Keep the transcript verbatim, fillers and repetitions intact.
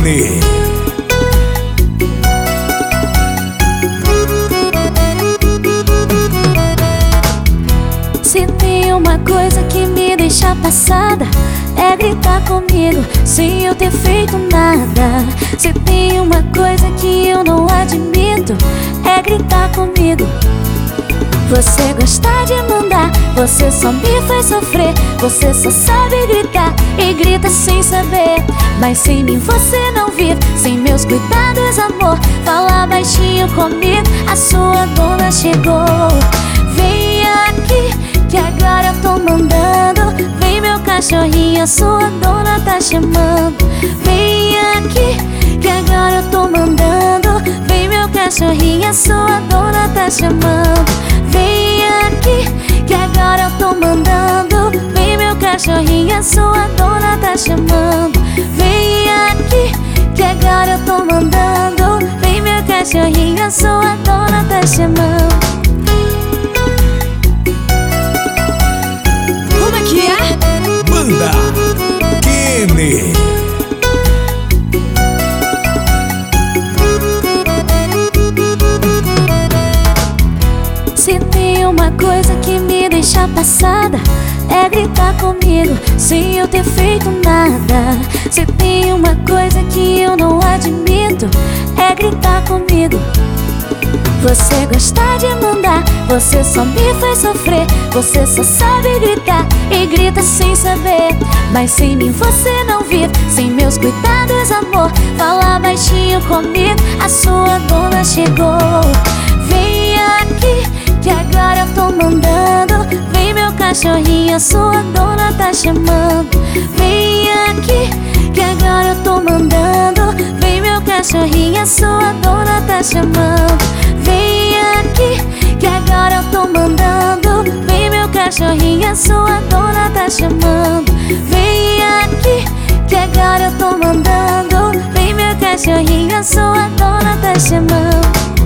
Kenny. Se tem uma coisa que me deixa passada, é gritar comigo sem eu ter feito nada. Se tem uma coisa que eu não admito, é gritar comigo. Você gosta de mandar, você só me faz sofrer. Você só sabe gritar e grita sem saber. Mas sem mim você não vive, sem meus cuidados, amor. Fala baixinho comigo, a sua dona chegou. Vem aqui, que agora eu tô mandando. Vem meu cachorrinho, a sua dona tá chamando. Vem aqui, que agora eu tô mandando. Vem meu cachorrinho, a sua dona tá chamando. Vem aqui, que agora eu tô mandando. Vem meu cachorrinho, a sua dona tá chamando. Vem aqui, que agora eu tô mandando. Vem meu cachorrinho, a sua dona tá chamando. Como é que é? Banda Kenny. Se tem uma coisa que me deixa passada, é gritar comigo sem eu ter feito nada. Se tem uma coisa que eu não admito, é gritar comigo. Você gosta de mandar, você só me faz sofrer. Você só sabe gritar e grita sem saber. Mas sem mim você não vive, sem meus cuidados, amor. Fala baixinho comigo, a sua dona chegou. Vem aqui, que agora eu tô mandando. Vem meu cachorrinho, a sua dona tá chamando. Vem aqui, que agora eu tô mandando. Vem meu cachorrinho, a sua dona tá chamando. Vem aqui, que agora eu tô mandando. Vem meu cachorrinho, a sua dona tá chamando. Vem aqui, que agora eu tô mandando. Vem meu cachorrinho, a sua dona tá chamando.